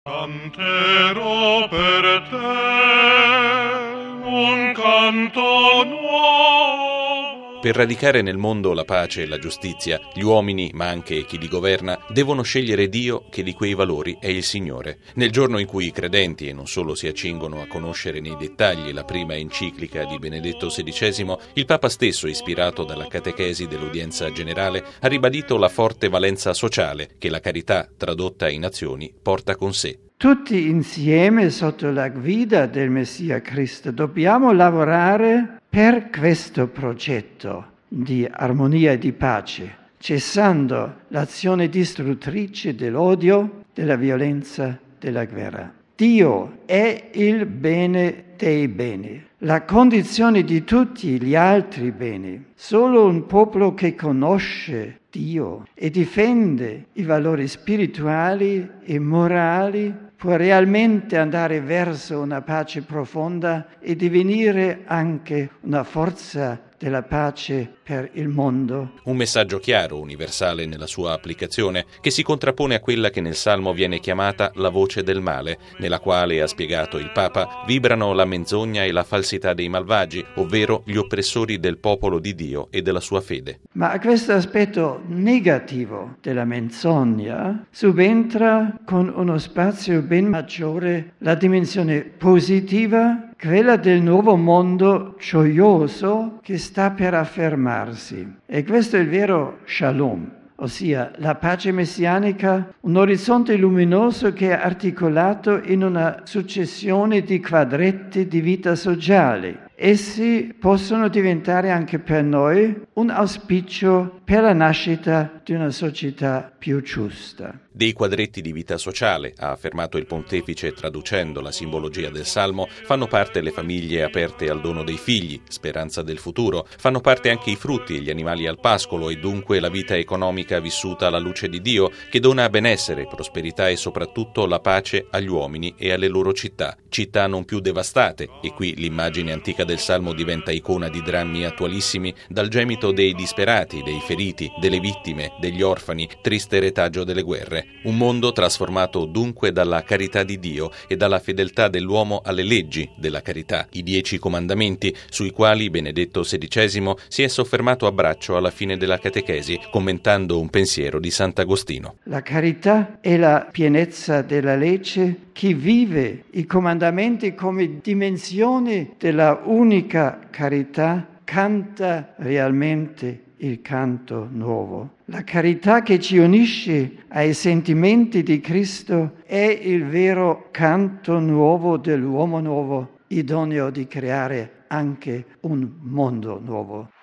Canterò per te un canto nuovo. Per radicare nel mondo la pace e la giustizia, gli uomini, ma anche chi li governa, devono scegliere Dio, che di quei valori è il Signore. Nel giorno in cui i credenti, e non solo, si accingono a conoscere nei dettagli la prima enciclica di Benedetto XVI, il Papa stesso, ispirato dalla catechesi dell'udienza generale, ha ribadito la forte valenza sociale che la carità, tradotta in azioni, porta con sé. Tutti insieme, sotto la guida del Messia Cristo, dobbiamo lavorare per questo progetto di armonia e di pace, cessando l'azione distruttrice dell'odio, della violenza, della guerra. Dio è il bene dei beni, la condizione di tutti gli altri beni. Solo un popolo che conosce Dio e difende i valori spirituali e morali può realmente andare verso una pace profonda e divenire anche una forza della pace per il mondo. Un messaggio chiaro, universale nella sua applicazione, che si contrappone a quella che nel Salmo viene chiamata la voce del male, nella quale, ha spiegato il Papa, vibrano la menzogna e la falsità dei malvagi, ovvero gli oppressori del popolo di Dio e della sua fede. Ma a questo aspetto negativo della menzogna subentra con uno spazio ben maggiore la dimensione positiva, quella del nuovo mondo gioioso che sta per affermarsi. E questo è il vero shalom, ossia la pace messianica, un orizzonte luminoso che è articolato in una successione di quadretti di vita sociale. Essi possono diventare anche per noi un auspicio per la nascita di una società più giusta. Dei quadretti di vita sociale, ha affermato il pontefice traducendo la simbologia del Salmo, fanno parte le famiglie aperte al dono dei figli, speranza del futuro, fanno parte anche i frutti e gli animali al pascolo e dunque la vita economica vissuta alla luce di Dio, che dona benessere, prosperità e soprattutto la pace agli uomini e alle loro città non più devastate, e qui l'immagine antica del Salmo diventa icona di drammi attualissimi, dal gemito dei disperati, dei feriti, delle vittime, degli orfani, triste retaggio delle guerre. Un mondo trasformato dunque dalla carità di Dio e dalla fedeltà dell'uomo alle leggi della carità, i 10 comandamenti sui quali Benedetto XVI si è soffermato a braccio alla fine della catechesi, commentando un pensiero di Sant'Agostino. La carità è la pienezza della legge. Chi vive i comandamenti come dimensione della unica carità canta realmente il canto nuovo. La carità che ci unisce ai sentimenti di Cristo è il vero canto nuovo dell'uomo nuovo, idoneo di creare anche un mondo nuovo.